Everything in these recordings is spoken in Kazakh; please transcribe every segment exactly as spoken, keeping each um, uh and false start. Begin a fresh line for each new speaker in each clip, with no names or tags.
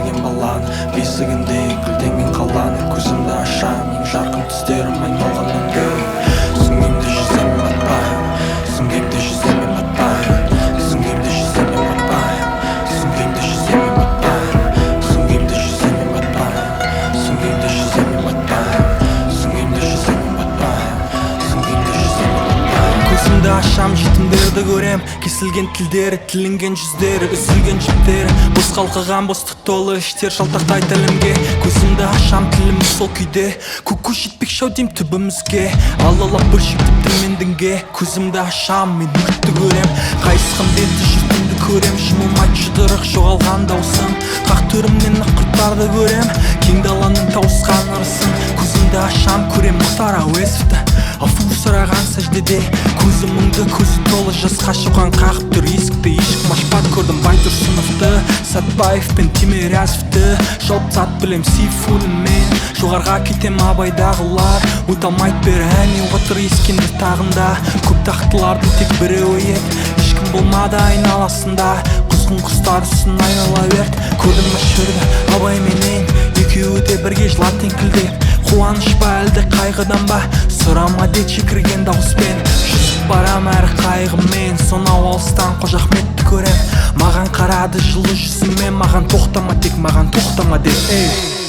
тербелген баланы бесігінде гүлденген қаланы көзімді ашам ең жарқын түстерім айналған өңге сүңгимде жүзем мен батпаймын сүңгимде жүзем мен батпаймын сүңгимде жүзем мен батпаймын сүңгимде жүзем мен батпаймын сүңгимде жүзем мен батпаймын сүңгимде жүзем мен батпаймын сүңгимде жүзем мен батпаймын сүңгимде жүзем мен батпаймын көзімді ашам жетімдерді көрем кесілген тілдері тілінген жүздері үзілген жіптері бос қалқыған бостық толы іштер жалтақтай тілімге көзімді ашам тілім сол күйде көку жетпекші ау дейм түбімізге алалап бөлшектіп мен дінге көзімді ашам мен үмітті көрем қайысқан беті жұртымды көрем жұмылмай жұдырық жоғалған даусым қақ төрімнен ақ құрттарды көрем кең даланың тауысқан ырысын көзімді ашам көрем Мұхтар Әуезовті афу сұраған сәждеде көзі мұңды көзі толы жасқа шоқан қағып тұр есікті ешкім ашпады көрдім Байтұрсыновты Сәтбаев пен Тимирязевті жауып тат білем сейфуллинмен жоғарға кетем абайдағылар өталмайды бері әне отыр ескендір тағында көп тақтылардың тек біреуі еді ешкім болмады айналасында құзғын құстар үстін айнала берді көрдім мәшһүрді абайменен екеуі де бірге жылады еңкілдеп қуаныш па әлде қайғыдан ба сұрама детші кірген дауыспен жүзіп барам әрі қайғымен сонау алыстан Қожа Ахметті көрем маған қарады жылы жүзімен маған тоқтама тек маған тоқтама деп ей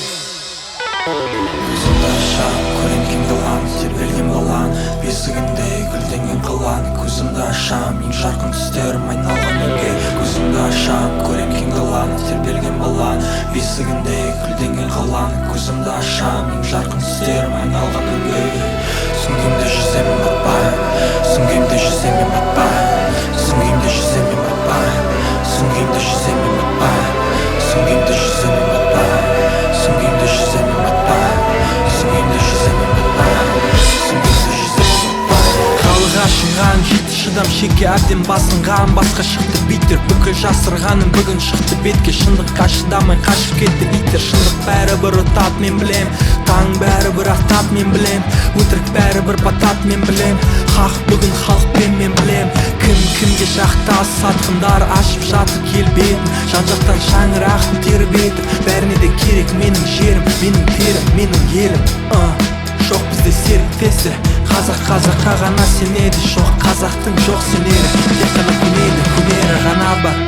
көзімді ашам көрем кең даланы тербелген баланы бесігінде гүлденген қаланы көзімді ашам ең жарқын түстерім айналған өңге көзімді ашам көрем кең даланы тербелген баланы бесігінде гүлденген қаланы көзімді ашам ең жарқын түстерім айналған өңге сүңгимде жүзем мен батпаймын сүңгимде жүзем мен батпаймын сүңгимде жүзем мен батпаймын сүңгимде жүзем мен батпаймын сүңгимде жүзем мен батпаймын сүңгимде жүзем мен батпаймын сүңгимде жүзем мен батпаймын сүңгимде жүзем мен батпаймын қалыға шыққан жеті шыдам шеке әбден басынған басқа шықты биттер бүкіл жасырғаным бүгін шықты бетке шындыққа шыдамай қашып кетті иттер шындық бәрібір ұтат мен білем таң бәрібір ақтап мен білем өтірік бәрібір батат мен білем хақ бүгін халықпен мен білем кім кімге жақта сатқындар ашып жатыр келбетін жан жақтан шаңырағын тербетіп бәріне де керек менің жерім менің терім менің елім uh. жоқ бізде серіктесі қазақ қазаққа ғана сенеді жоқ қазақтың жоқ сенері тек қана көнеді көнері ғана бар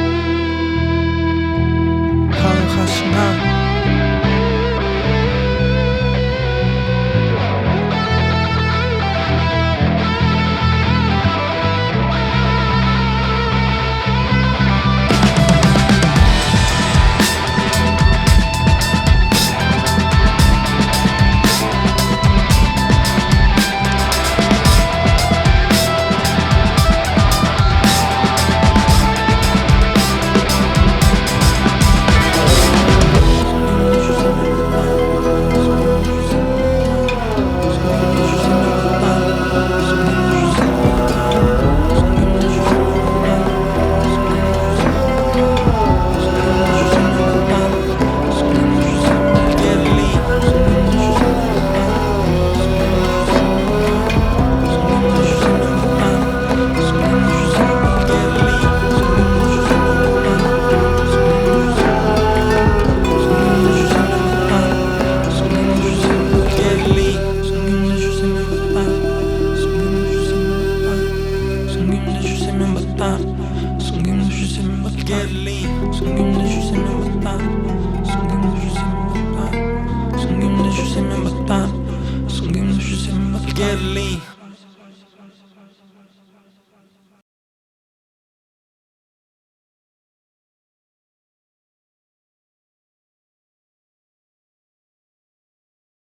халық ашынған Get lean.